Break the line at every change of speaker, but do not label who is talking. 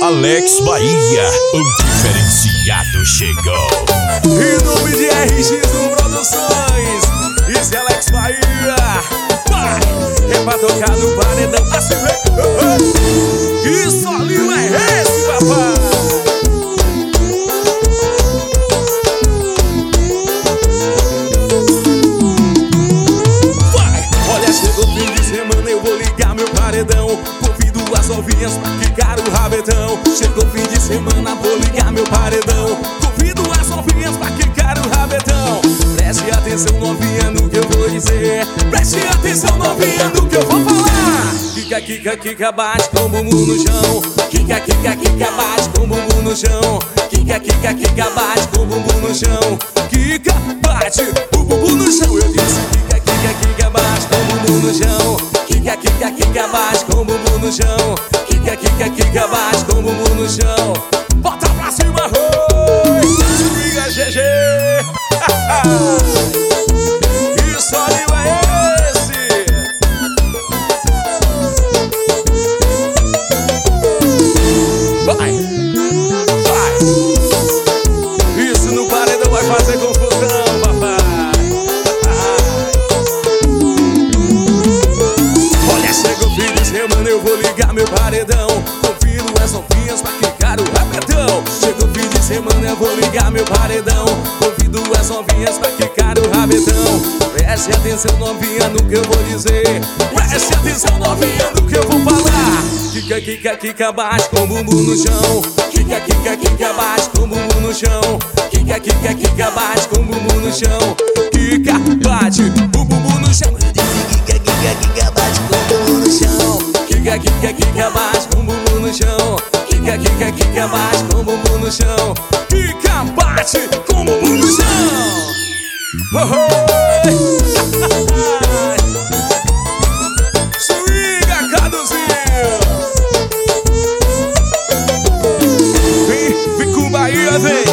Alex Bahia, o diferenciado chegou.
Em nome de RX Produções, esse é Alex Bahia. Vai, é pra tocar no paredão, assim vem. Que solinho é esse, papai? Vai, olha, chegou o fim de semana, eu vou ligar meu paredão. Convido as novinhas pra quicar o rabetão. Chegou o fim de semana, vou ligar meu paredão. Convido as novinhas pra quicar o rabetão. Preste atenção, novinha, no que eu vou dizer. Preste atenção, novinha, no que eu vou falar. Quica, quica, quica, bate com o bumbum no chão. Quica, quica, quica, bate com o bumbum no chão. Quica, quica, quica, bate com o bumbum no chão. Quica, bate o bumbum no chão. Eu disse quica, quica, quica, bate com o bumbum no chão. Quica, quica, quica, bate com o bumbum no chão. Quica, quica, quica, bate com o bumbum no chão. Bota pra cima, oi! Swinga GG! Que solinho é esse? Vai! Vai! Isso no paredão vai fazer confusão, papai! Olha, chega o fim de semana, eu vou ligar meu paredão. Convido as novinhas pra quicar o rabetão. Chega o fim de semana, eu vou ligar meu paredão. Convido as novinhas pra quicar o rabetão. Preste atenção, novinha, no que eu vou dizer. Preste atenção, novinha, no que eu vou falar. Quica, quica, quica, bate com o bumbum no chão. Quica, quica, quica, bate com o bumbum no chão. Quica, quica, quica, bate com o bumbum no chão. Quica, bate o bumbum no chão. Eu disse quica, quica, quica, bate com o bumbum no chão. Quica, quica, quica, bate com o bumbum no chão. Quica, quica, quica, bate com o bumbum no chão. Quica, bate com o bumbum no chão. Swinga, Caduzinho. Vem com Bahia, vem.